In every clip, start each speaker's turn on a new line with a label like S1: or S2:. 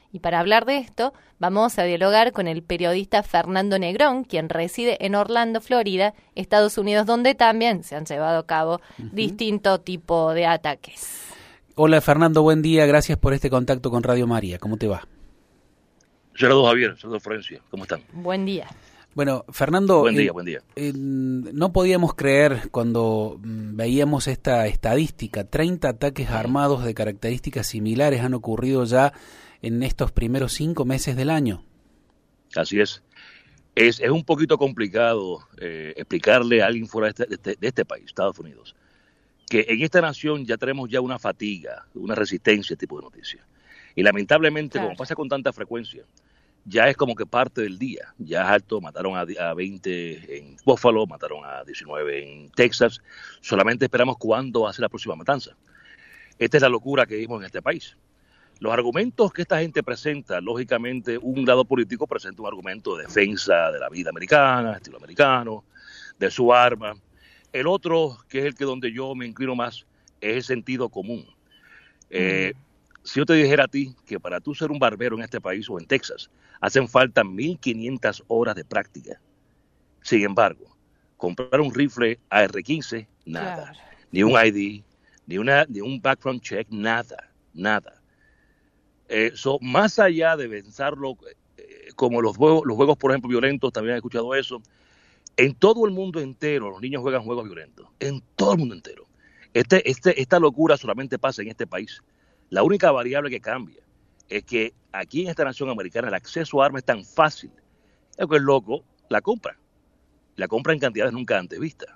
S1: Y para hablar de esto, vamos a dialogar con el periodista Fernando Negrón, quien reside en Orlando, Florida, Estados Unidos, donde también se han llevado a cabo distinto tipo de ataques.
S2: Hola Fernando, buen día, gracias por este contacto con Radio María. ¿Cómo te va?
S3: Gerardo Javier, Gerardo Florencia, ¿cómo están?
S1: Buen día.
S2: Bueno, Fernando,
S3: buen día.
S2: No podíamos creer cuando veíamos esta estadística, 30 ataques armados de características similares han ocurrido ya en estos primeros 5 meses del año.
S3: Así es. Es un poquito complicado explicarle a alguien fuera de este país, Estados Unidos, que en esta nación ya tenemos ya una fatiga, una resistencia a este tipo de noticias. Y lamentablemente, como pasa con tanta frecuencia, ya es como que parte del día. Ya es alto, mataron a 20 en Buffalo, mataron a 19 en Texas. Solamente esperamos cuándo va a ser la próxima matanza. Esta es la locura que vivimos en este país. Los argumentos que esta gente presenta, lógicamente, un lado político presenta un argumento de defensa de la vida americana, estilo americano, de su arma. El otro, que es el que donde yo me inclino más, es el sentido común. Si yo te dijera a ti que para tú ser un barbero en este país o en Texas, hacen falta 1.500 horas de práctica. Sin embargo, comprar un rifle AR-15, nada. Claro. Ni un ID, ni un background check, nada. Más allá de pensarlo como los juegos, por ejemplo, violentos, también he escuchado eso. En todo el mundo entero los niños juegan juegos violentos. En todo el mundo entero. Esta locura solamente pasa en este país. La única variable que cambia es que aquí en esta nación americana el acceso a armas es tan fácil. El que es loco la compra. La compra en cantidades nunca antes vistas.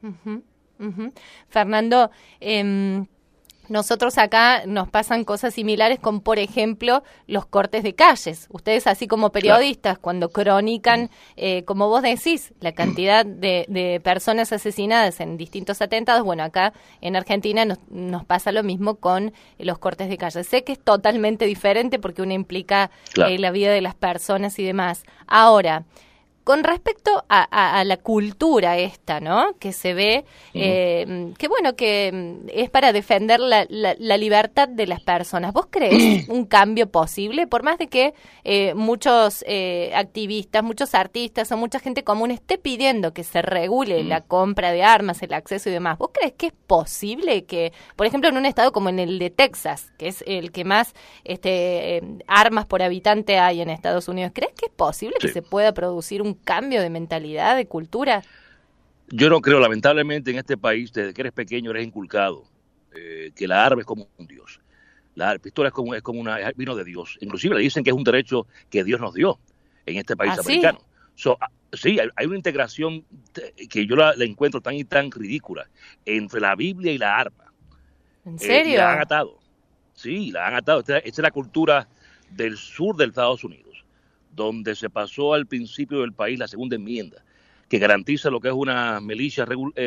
S1: Fernando, nosotros acá nos pasan cosas similares con, por ejemplo, los cortes de calles. Ustedes, así como periodistas, cuando cronican, como vos decís, la cantidad de personas asesinadas en distintos atentados, bueno, acá en Argentina nos pasa lo mismo con los cortes de calles. Sé que es totalmente diferente porque uno implica la vida de las personas y demás. Ahora, con respecto a la cultura esta, ¿no? Que se ve, que bueno, que es para defender la libertad de las personas. ¿Vos creés un cambio posible? Por más de que muchos activistas, muchos artistas o mucha gente común esté pidiendo que se regule la compra de armas, el acceso y demás, ¿vos creés que es posible que, por ejemplo, en un estado como en el de Texas, que es el que más armas por habitante hay en Estados Unidos, ¿crees que es posible que se pueda producir un cambio de mentalidad, de cultura?
S3: Yo no creo, lamentablemente en este país, desde que eres pequeño eres inculcado que la arma es como un dios. La pistola es como vino de Dios. Inclusive le dicen que es un derecho que Dios nos dio en este país americano. Sí, hay una integración que yo la encuentro tan y tan ridícula entre la Biblia y la arma.
S1: ¿En serio?
S3: La han atado. Sí, la han atado. Esta es la cultura del sur de Estados Unidos, donde se pasó al principio del país la segunda enmienda, que garantiza lo que es una milicia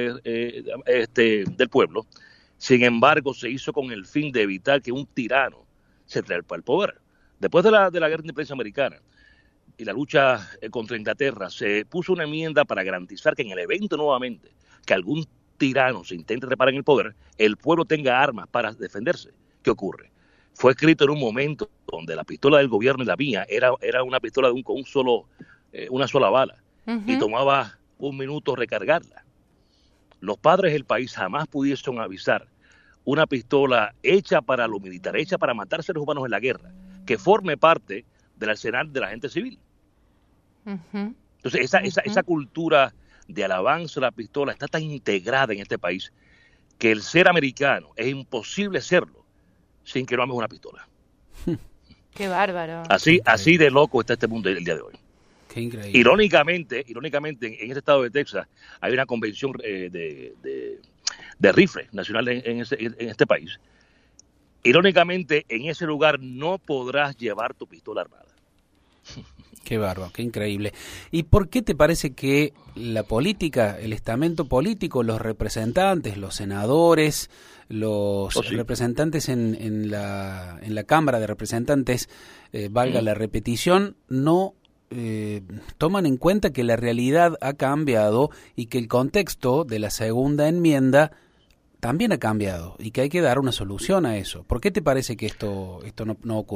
S3: del pueblo. Sin embargo, se hizo con el fin de evitar que un tirano se trepa al poder. Después de la guerra de independencia americana y la lucha contra Inglaterra, se puso una enmienda para garantizar que en el evento nuevamente que algún tirano se intente trepar en el poder, el pueblo tenga armas para defenderse. ¿Qué ocurre? Fue escrito en un momento donde la pistola del gobierno y la mía era una pistola con una sola bala y tomaba 1 minuto recargarla. Los padres del país jamás pudieron avisar una pistola hecha para lo militar, hecha para matar seres humanos en la guerra, que forme parte del arsenal de la gente civil. Entonces esa cultura de alabanza a la pistola está tan integrada en este país que el ser americano es imposible serlo sin que no ames una pistola.
S1: Qué bárbaro.
S3: Así de loco está este mundo el día de hoy.
S2: Qué increíble.
S3: Irónicamente, en este estado de Texas hay una convención de rifle nacional en este país. Irónicamente, en ese lugar no podrás llevar tu pistola armada.
S2: Qué bárbaro, qué increíble. ¿Y por qué te parece que la política, el estamento político, los representantes, los senadores, los representantes en la Cámara de Representantes, valga la repetición, no toman en cuenta que la realidad ha cambiado y que el contexto de la segunda enmienda también ha cambiado y que hay que dar una solución a eso? ¿Por qué te parece que esto no ocurre?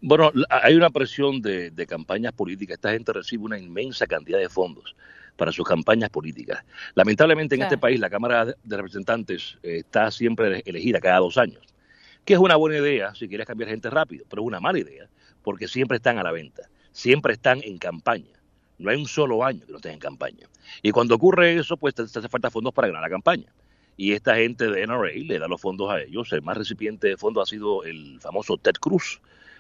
S3: Bueno, hay una presión de campañas políticas. Esta gente recibe una inmensa cantidad de fondos para sus campañas políticas. Lamentablemente en este
S1: Claro.
S3: país la Cámara de Representantes está siempre elegida cada 2 años, que es una buena idea si quieres cambiar gente rápido, pero es una mala idea porque siempre están a la venta, siempre están en campaña. No hay un solo año que no estén en campaña. Y cuando ocurre eso, pues te hace falta fondos para ganar la campaña. Y esta gente de NRA le da los fondos a ellos. El más recipiente de fondos ha sido el famoso Ted Cruz,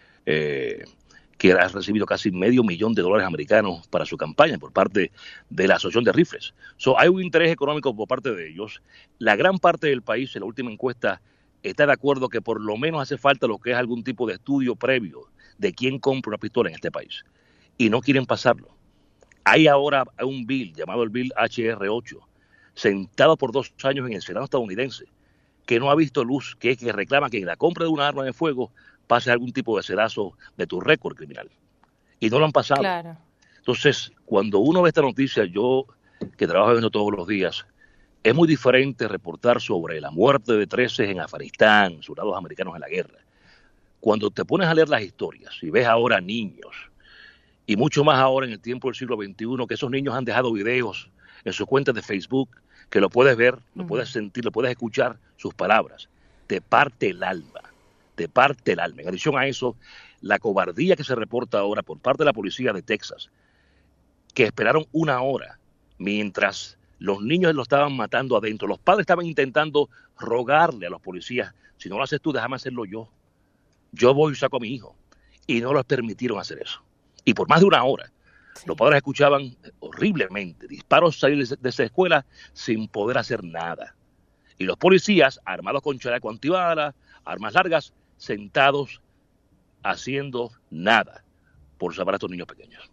S3: que ha recibido casi $500,000 americanos para su campaña por parte de la Asociación de Rifles. Hay un interés económico por parte de ellos. La gran parte del país, en la última encuesta, está de acuerdo que por lo menos hace falta lo que es algún tipo de estudio previo de quién compra una pistola en este país. Y no quieren pasarlo. Hay ahora un bill llamado el Bill HR-8, sentado por 2 años en el Senado estadounidense, que no ha visto luz, que reclama que en la compra de una arma de fuego pase algún tipo de sedazo de tu récord criminal. Y no lo han pasado.
S1: Claro.
S3: Entonces, cuando uno ve esta noticia, yo que trabajo viendo todos los días, es muy diferente reportar sobre la muerte de 13 en Afganistán, soldados americanos en la guerra. Cuando te pones a leer las historias y ves ahora niños, y mucho más ahora en el tiempo del siglo XXI, que esos niños han dejado videos en sus cuentas de Facebook, que lo puedes ver, lo puedes sentir, lo puedes escuchar, sus palabras, te parte el alma, te parte el alma. En adición a eso, la cobardía que se reporta ahora por parte de la policía de Texas, que esperaron 1 hora mientras los niños lo estaban matando adentro. Los padres estaban intentando rogarle a los policías, si no lo haces tú, déjame hacerlo yo. Yo voy y saco a mi hijo. Y no les permitieron hacer eso. Y por más de 1 hora, sí, los padres escuchaban horriblemente disparos salir de esa escuela sin poder hacer nada. Y los policías, armados con chaleco antibalas, armas largas, sentados haciendo nada por salvar a estos niños pequeños.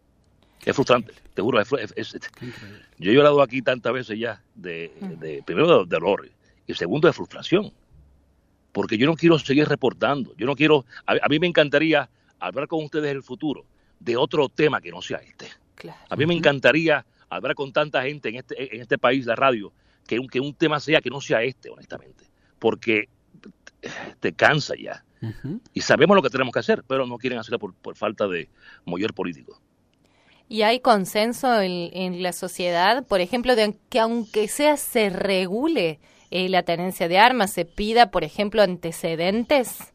S3: Es frustrante, te juro. Yo he llorado aquí tantas veces ya, primero de dolor y segundo de frustración, porque yo no quiero seguir reportando. Yo no quiero. A mí me encantaría hablar con ustedes en el futuro de otro tema que no sea este.
S1: Claro.
S3: A mí me encantaría hablar con tanta gente en este país, la radio, que un tema sea que no sea este, honestamente, porque te cansa ya. Y sabemos lo que tenemos que hacer, pero no quieren hacerlo por falta de mover político.
S1: ¿Y hay consenso en la sociedad, por ejemplo, de que aunque sea se regule la tenencia de armas, se pida, por ejemplo, antecedentes?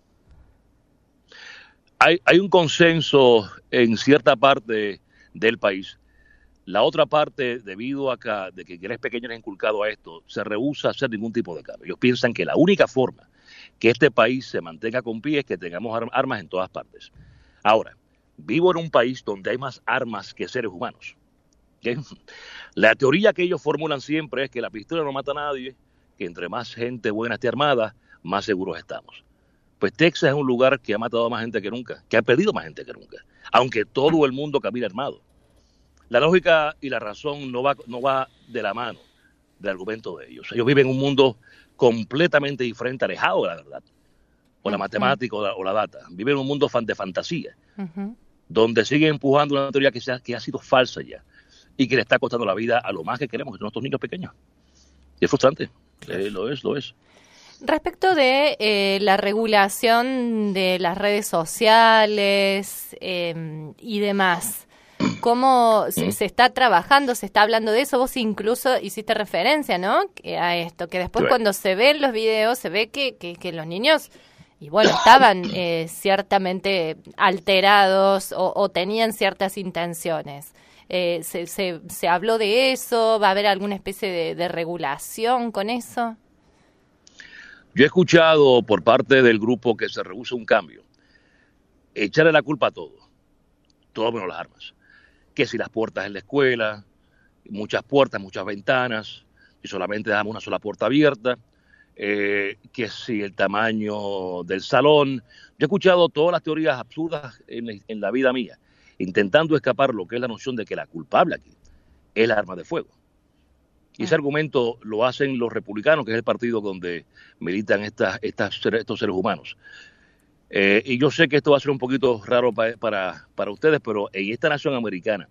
S3: Hay un consenso en cierta parte del país. La otra parte, debido a de que eres pequeño y inculcado a esto, se rehúsa a hacer ningún tipo de cambio. Ellos piensan que la única forma que este país se mantenga con pie es que tengamos armas en todas partes. Ahora, vivo en un país donde hay más armas que seres humanos. ¿Okay? La teoría que ellos formulan siempre es que la pistola no mata a nadie, que entre más gente buena esté armada, más seguros estamos. Pues Texas es un lugar que ha matado a más gente que nunca, que ha perdido más gente que nunca, aunque todo el mundo camina armado. La lógica y la razón no va de la mano del argumento de ellos. Ellos viven en un mundo completamente diferente, alejado de la verdad, o la matemática o la data. Viven en un mundo de fantasía, donde siguen empujando una teoría que ha sido falsa ya y que le está costando la vida a lo más que queremos, que son nuestros niños pequeños. Y es frustrante, lo es.
S1: Respecto de la regulación de las redes sociales y demás, ¿cómo se está trabajando? ¿Se está hablando de eso? Vos incluso hiciste referencia, ¿no? A esto, que después cuando se ven los videos se ve que los niños, y bueno, estaban ciertamente alterados o tenían ciertas intenciones. ¿Se habló de eso? ¿Va a haber alguna especie de regulación con eso?
S3: Yo he escuchado por parte del grupo que se rehúsa un cambio, echarle la culpa a todo menos las armas. Que si las puertas en la escuela, muchas puertas, muchas ventanas, y solamente dejamos una sola puerta abierta, que si el tamaño del salón. Yo he escuchado todas las teorías absurdas en la vida mía, intentando escapar lo que es la noción de que la culpable aquí es el arma de fuego. Y ese argumento lo hacen los republicanos, que es el partido donde militan estos seres humanos. Y yo sé que esto va a ser un poquito raro para ustedes, pero en esta nación americana,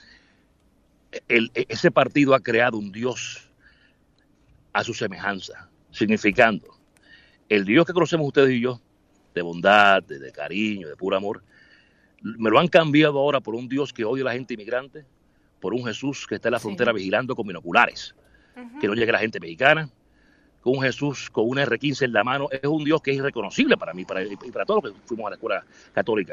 S3: ese partido ha creado un Dios a su semejanza, significando el Dios que conocemos ustedes y yo de bondad, de cariño, de puro amor, me lo han cambiado ahora por un Dios que odia a la gente inmigrante, por un Jesús que está en la frontera vigilando con binoculares, que no llegue la gente mexicana, con un Jesús con una R15 en la mano. Es un Dios que es irreconocible para mí y para todos los que fuimos a la escuela católica.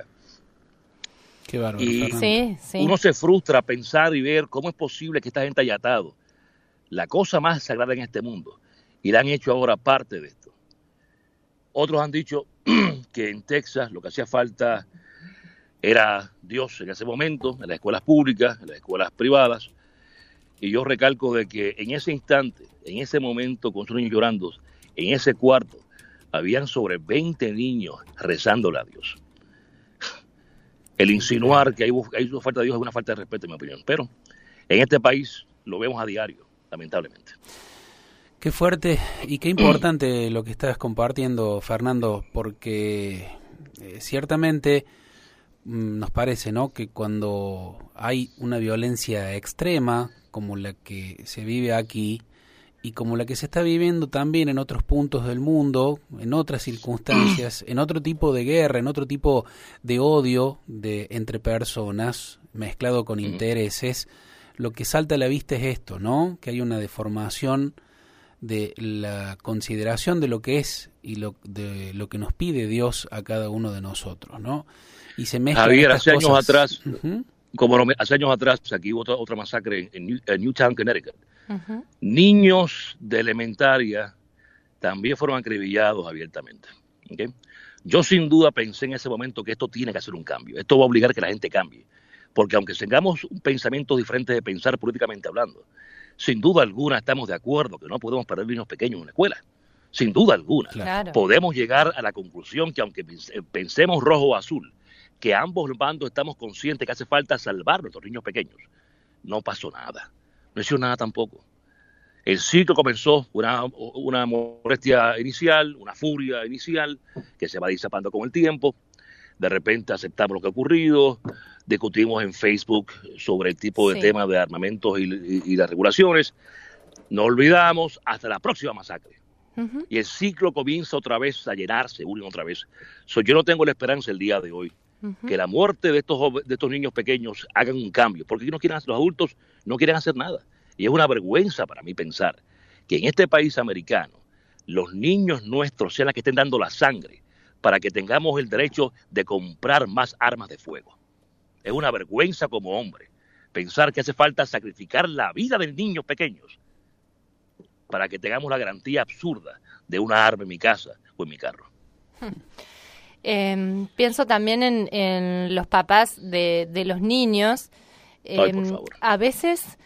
S2: Qué bárbaro,
S3: y
S1: sí.
S3: Uno se frustra pensar y ver cómo es posible que esta gente haya atado la cosa más sagrada en este mundo y la han hecho ahora parte de esto. Otros han dicho que en Texas lo que hacía falta era Dios en ese momento, en las escuelas públicas, en las escuelas privadas, y yo recalco de que en ese instante, en ese momento, con sus niños llorando, en ese cuarto, habían sobre 20 niños rezándole a Dios. El insinuar que hay una falta de Dios es una falta de respeto, en mi opinión, pero en este país lo vemos a diario, lamentablemente.
S2: Qué fuerte y qué importante lo que estás compartiendo, Fernando, porque ciertamente nos parece, ¿no?, que cuando hay una violencia extrema como la que se vive aquí y como la que se está viviendo también en otros puntos del mundo, en otras circunstancias, en otro tipo de guerra, en otro tipo de odio entre personas mezclado con intereses, lo que salta a la vista es esto, ¿no?, que hay una deformación de la consideración de lo que es y de lo que nos pide Dios a cada uno de nosotros, ¿no? Y se mezclan
S3: Javier,
S2: estas
S3: hace
S2: cosas.
S3: años atrás, hace años atrás, aquí hubo otra masacre en Newtown, Connecticut. Niños de elementaria también fueron acribillados abiertamente. ¿Okay? Yo sin duda pensé en ese momento que esto tiene que hacer un cambio. Esto va a obligar a que la gente cambie. Porque aunque tengamos un pensamiento diferente de pensar políticamente hablando, sin duda alguna estamos de acuerdo que no podemos perder niños pequeños en la escuela. Sin duda alguna.
S1: Claro.
S3: Podemos llegar a la conclusión que aunque pensemos rojo o azul, que ambos bandos estamos conscientes que hace falta salvar a nuestros niños pequeños. No pasó nada. No hicieron nada tampoco. El ciclo comenzó una molestia inicial, una furia inicial, que se va disipando con el tiempo. De repente aceptamos lo que ha ocurrido, discutimos en Facebook sobre el tipo de temas de armamentos y las regulaciones. No olvidamos hasta la próxima masacre. Y el ciclo comienza otra vez a llenarse, una y otra vez. Yo no tengo la esperanza el día de hoy que la muerte de estos niños pequeños hagan un cambio, porque los adultos no quieren hacer nada. Y es una vergüenza para mí pensar que en este país americano los niños nuestros sean los que estén dando la sangre para que tengamos el derecho de comprar más armas de fuego. Es una vergüenza como hombre pensar que hace falta sacrificar la vida de niños pequeños para que tengamos la garantía absurda de una arma en mi casa o en mi carro.
S1: Pienso también en los papás de los niños.
S3: Ay, por favor.
S1: A veces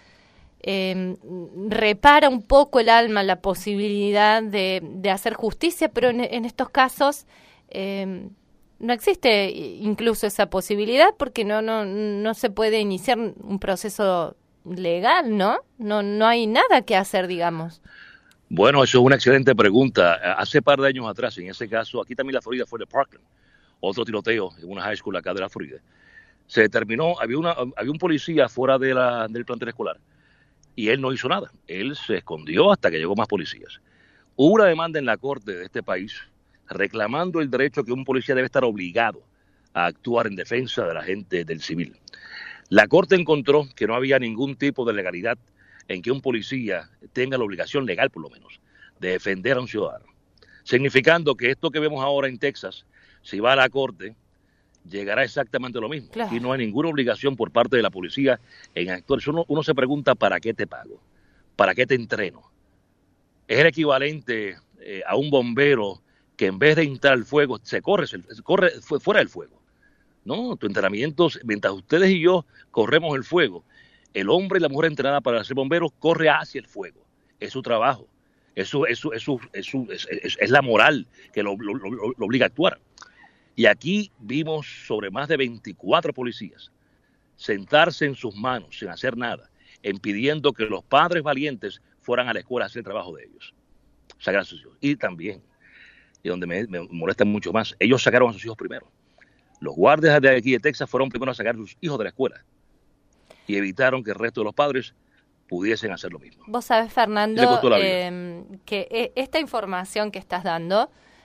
S1: repara un poco el alma la posibilidad de hacer justicia, pero en estos casos no existe incluso esa posibilidad porque no se puede iniciar un proceso legal, ¿no? No hay nada que hacer, digamos.
S3: Bueno, eso es una excelente pregunta. Hace par de años atrás, en ese caso, aquí también la Florida fue de Parkland, otro tiroteo en una high school acá de la Florida. Se determinó, había un policía fuera del plantel escolar y él no hizo nada. Él se escondió hasta que llegó más policías. Hubo una demanda en la corte de este país reclamando el derecho que un policía debe estar obligado a actuar en defensa de la gente del civil. La corte encontró que no había ningún tipo de legalidad en que un policía tenga la obligación legal, por lo menos, de defender a un ciudadano. Significando que esto que vemos ahora en Texas, si va a la corte, llegará exactamente lo mismo.
S1: Claro.
S3: Y no hay ninguna obligación por parte de la policía en actuar. Uno se pregunta, ¿para qué te pago? ¿Para qué te entreno? Es el equivalente a un bombero que en vez de entrar al fuego, se corre fuera del fuego. No, tu entrenamiento, mientras ustedes y yo corremos el fuego, el hombre y la mujer entrenada para ser bomberos corre hacia el fuego. Es su trabajo. Es la moral que lo obliga a actuar. Y aquí vimos sobre más de 24 policías sentarse en sus manos sin hacer nada, impidiendo que los padres valientes fueran a la escuela a hacer el trabajo de ellos. Sagrados hijos. Y también, y donde me molesta mucho más, ellos sacaron a sus hijos primero. Los guardias de aquí de Texas fueron primero a sacar a sus hijos de la escuela y evitaron que el resto de los padres pudiesen hacer lo mismo.
S1: Vos sabés, Fernando, que esta información que estás dando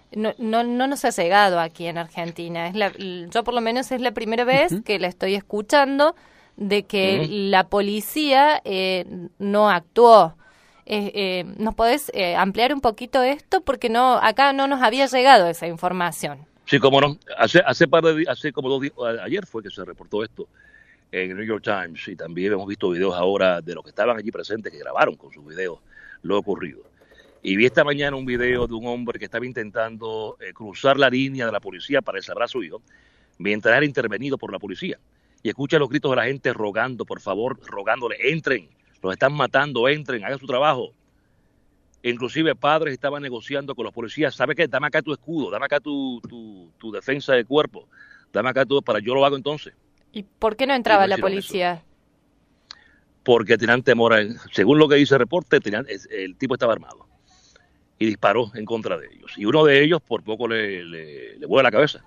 S1: no nos ha llegado aquí en Argentina. Yo por lo menos es la primera vez que la estoy escuchando de que la policía no actuó. ¿Nos podés ampliar un poquito esto? Porque acá no nos había llegado esa información.
S3: Sí, cómo no. Hace como 2 días, ayer fue que se reportó esto en el New York Times, y también hemos visto videos ahora de los que estaban allí presentes que grabaron con sus videos lo ocurrido. Y vi esta mañana un video de un hombre que estaba intentando cruzar la línea de la policía para salvar a su hijo, mientras era intervenido por la policía. Y escucha los gritos de la gente rogando, por favor, rogándole, entren, los están matando, entren, hagan su trabajo. Inclusive padres estaban negociando con los policías, ¿sabe qué? Dame acá tu escudo, dame acá tu defensa de cuerpo, dame acá todo para yo lo hago entonces.
S1: ¿Y por qué no entraba la policía?
S3: Eso. Porque tenían temor, según lo que dice el reporte, el tipo estaba armado y disparó en contra de ellos. Y uno de ellos por poco le vuela la cabeza.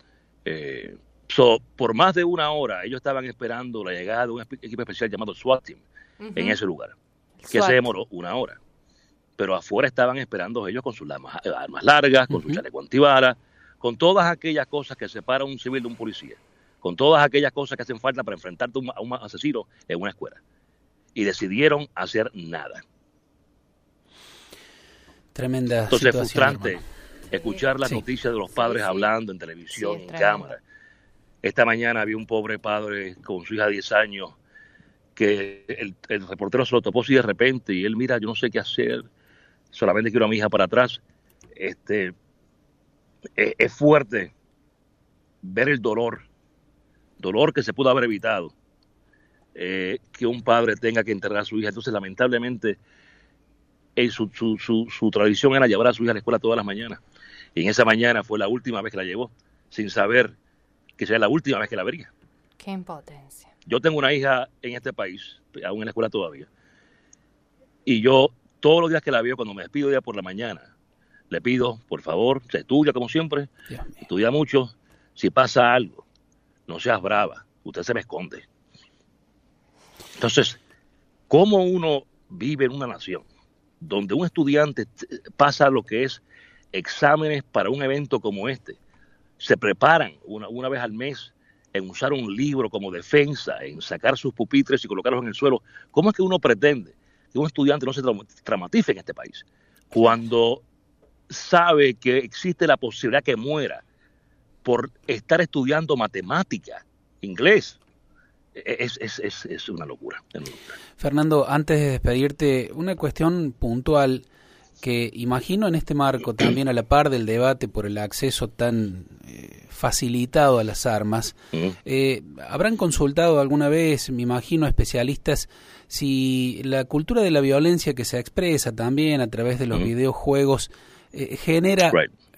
S3: Por más de 1 hora ellos estaban esperando la llegada de un equipo especial llamado SWAT Team en ese lugar, que se demoró 1 hora. Pero afuera estaban esperando ellos con sus armas largas, con su chaleco antibala, con todas aquellas cosas que separan un civil de un policía, con todas aquellas cosas que hacen falta para enfrentarte a un asesino en una escuela. Y decidieron hacer nada.
S2: Tremenda
S3: Entonces es
S2: situación,
S3: frustrante
S2: hermano.
S3: escuchar las noticias de los padres hablando en televisión, en cámara. Esta mañana había un pobre padre con su hija de 10 años que el reportero se lo topó así de repente y él, mira, yo no sé qué hacer, solamente quiero a mi hija para atrás. Es fuerte ver el dolor que se pudo haber evitado, que un padre tenga que enterrar a su hija. Entonces, lamentablemente, su tradición era llevar a su hija a la escuela todas las mañanas. Y en esa mañana fue la última vez que la llevó, sin saber que sería la última vez que la vería.
S1: Qué impotencia.
S3: Yo tengo una hija en este país, aún en la escuela todavía. Y yo, todos los días que la veo, cuando me despido de ella por la mañana, le pido, por favor, se estudia como siempre, estudia mucho. Si pasa algo, no seas brava, usted se me esconde. Entonces, ¿cómo uno vive en una nación donde un estudiante pasa lo que es exámenes para un evento como este? Se preparan una vez al mes en usar un libro como defensa, en sacar sus pupitres y colocarlos en el suelo. ¿Cómo es que uno pretende que un estudiante no se traumatice en este país cuando sabe que existe la posibilidad que muera por estar estudiando matemática, inglés? Es una locura.
S2: Fernando, antes de despedirte, una cuestión puntual que imagino en este marco también a la par del debate por el acceso tan facilitado a las armas. ¿Habrán consultado alguna vez, me imagino, especialistas, si la cultura de la violencia que se expresa también a través de los videojuegos genera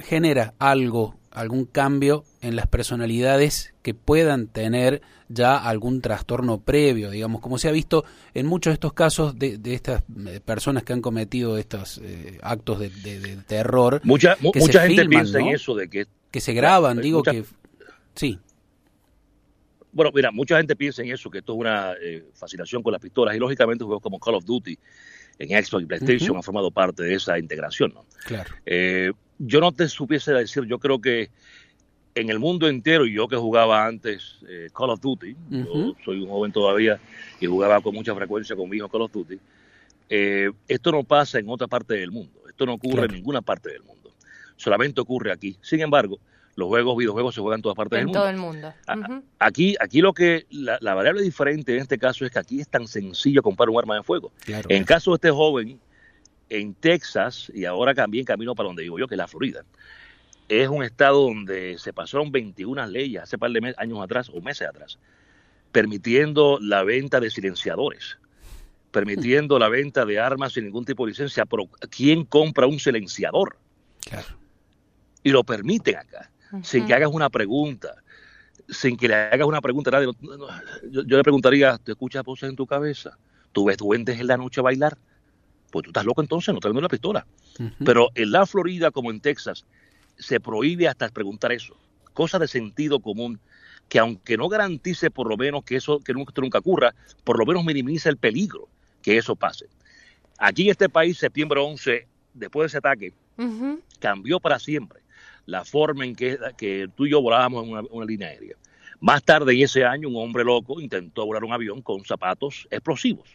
S2: algún cambio en las personalidades que puedan tener ya algún trastorno previo, digamos, como se ha visto en muchos de estos casos de estas personas que han cometido estos actos de terror?
S3: Mucha gente
S2: filman,
S3: piensa, ¿no?,
S2: en
S3: eso de que
S2: se graban, sí.
S3: Bueno, mira, mucha gente piensa en eso, que esto es una fascinación con las pistolas, y lógicamente juegos como Call of Duty en Xbox y PlayStation han formado parte de esa integración, ¿no?
S2: Claro.
S3: Yo no te supiese decir, yo creo que en el mundo entero, y yo que jugaba antes Call of Duty, yo soy un joven todavía y jugaba con mucha frecuencia con mi hijo Call of Duty, esto no pasa en otra parte del mundo, esto no ocurre en ninguna parte del mundo, solamente ocurre aquí. Sin embargo, los videojuegos se juegan en todas partes del mundo.
S1: En todo el mundo.
S3: Aquí lo que la variable diferente en este caso es que aquí es tan sencillo comprar un arma de fuego. Claro. En caso de este joven en Texas, y ahora también camino para donde vivo yo, que es la Florida, es un estado donde se pasaron 21 leyes hace par de años atrás o meses atrás, permitiendo la venta de silenciadores, permitiendo la venta de armas sin ningún tipo de licencia. Pero ¿quién compra un silenciador?
S2: Claro.
S3: Y lo permiten acá, sin que hagas una pregunta, sin que le hagas una pregunta a nadie. Yo le preguntaría, ¿te escuchas voces en tu cabeza? ¿Tú ves duendes en la noche a bailar? Pues tú estás loco entonces, no te vendo la pistola. Pero en la Florida, como en Texas, se prohíbe hasta preguntar eso. Cosa de sentido común, que aunque no garantice por lo menos que esto nunca ocurra, por lo menos minimiza el peligro que eso pase. Aquí en este país, septiembre 11, después de ese ataque, cambió para siempre. la forma en que tú y yo volábamos en una línea aérea. Más tarde en ese año, un hombre loco intentó volar un avión con zapatos explosivos.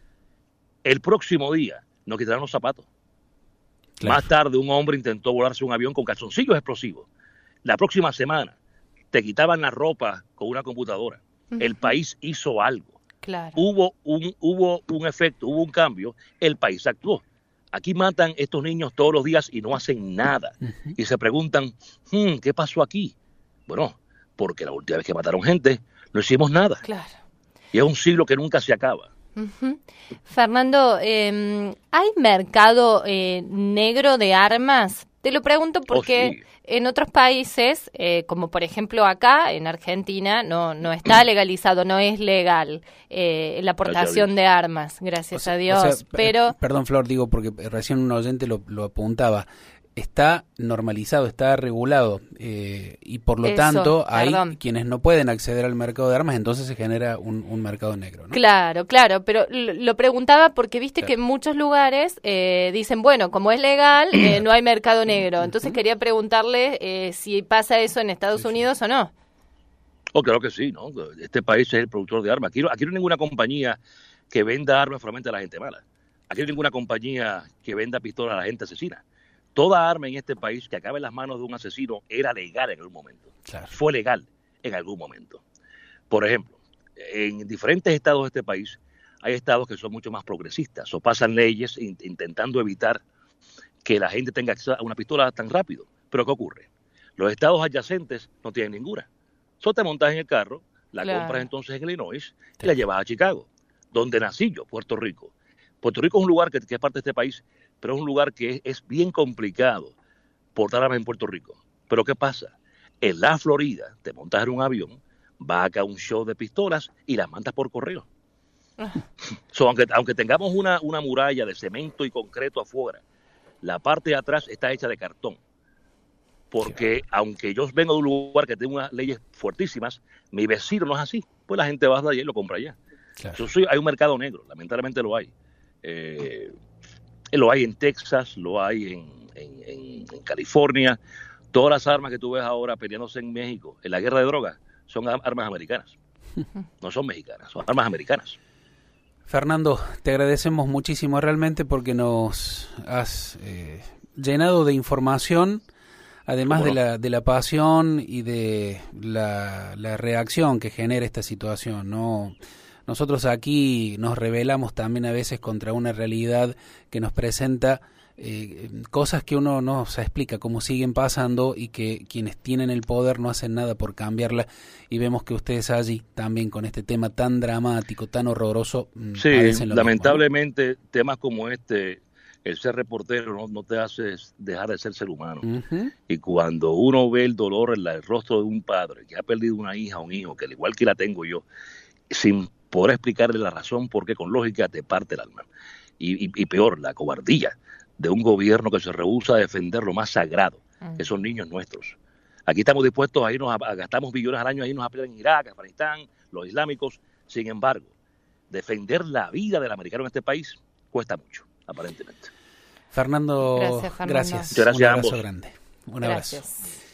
S3: El próximo día nos quitaron los zapatos. Claro. Más tarde, un hombre intentó volarse un avión con calzoncillos explosivos. La próxima semana, te quitaban la ropa con una computadora. El país hizo algo.
S1: Claro.
S3: Hubo un efecto, hubo un cambio. El país actuó. Aquí matan estos niños todos los días y no hacen nada. Y se preguntan, ¿qué pasó aquí? Bueno, porque la última vez que mataron gente, no hicimos nada.
S1: Claro.
S3: Y es un siglo que nunca se acaba.
S1: Fernando, ¿hay mercado negro de armas? Te lo pregunto porque en otros países, como por ejemplo acá, en Argentina, no está legalizado, no es legal la aportación de armas, gracias a Dios. Pero
S2: perdón, Flor, digo porque recién un oyente lo apuntaba. Está normalizado, está regulado y por lo tanto hay quienes no pueden acceder al mercado de armas, entonces se genera un mercado negro, ¿no?
S1: Claro, pero lo preguntaba porque viste que en muchos lugares dicen, bueno, como es legal, no hay mercado negro. Entonces quería preguntarle si pasa eso en Estados Unidos o no.
S3: Oh, claro que sí, ¿no? Este país es el productor de armas. Aquí no hay ninguna compañía que venda armas solamente a la gente mala. Aquí no hay ninguna compañía que venda pistolas a la gente asesina. Toda arma en este país que acabe en las manos de un asesino era legal en algún momento. Claro. Fue legal en algún momento. Por ejemplo, en diferentes estados de este país hay estados que son mucho más progresistas o pasan leyes intentando evitar que la gente tenga acceso a una pistola tan rápido. Pero ¿qué ocurre? Los estados adyacentes no tienen ninguna. Solo te montas en el carro, la compras entonces en Illinois y la llevas a Chicago, donde nací yo, Puerto Rico. Puerto Rico es un lugar que es parte de este país, pero es un lugar que es bien complicado portar armas en Puerto Rico. Pero ¿qué pasa? En la Florida te montas en un avión, vas acá a un show de pistolas y las mandas por correo. Aunque tengamos una muralla de cemento y concreto afuera, la parte de atrás está hecha de cartón. Porque aunque yo vengo de un lugar que tiene unas leyes fuertísimas, mi vecino no es así. Pues la gente va de allá y lo compra allá. Claro. Hay un mercado negro, lamentablemente lo hay. Lo hay en Texas, lo hay en California. Todas las armas que tú ves ahora peleándose en México, en la guerra de drogas, son armas americanas. No son mexicanas, son armas americanas.
S2: Fernando, te agradecemos muchísimo realmente porque nos has llenado de información, además de la pasión y de la reacción que genera esta situación, ¿no? Nosotros aquí nos rebelamos también a veces contra una realidad que nos presenta cosas que uno no se explica cómo siguen pasando y que quienes tienen el poder no hacen nada por cambiarla, y vemos que ustedes allí también con este tema tan dramático, tan horroroso.
S3: Sí, lamentablemente mismo, ¿no? Temas como este, el ser reportero no te hace dejar de ser ser humano. Y cuando uno ve el dolor en el rostro de un padre que ha perdido una hija o un hijo, que al igual que la tengo yo, sin poder explicarle la razón porque con lógica te parte el alma. Y peor, la cobardía de un gobierno que se rehúsa a defender lo más sagrado, que son niños nuestros. Aquí estamos dispuestos a irnos gastamos billones al año a irnos a pelear en Irak, Afganistán, los islámicos. Sin embargo, defender la vida del americano en este país cuesta mucho, aparentemente.
S2: Fernando,
S1: gracias.
S3: Muchas gracias
S2: un
S3: a
S2: abrazo
S3: ambos.
S2: grande. Un abrazo.
S1: Gracias.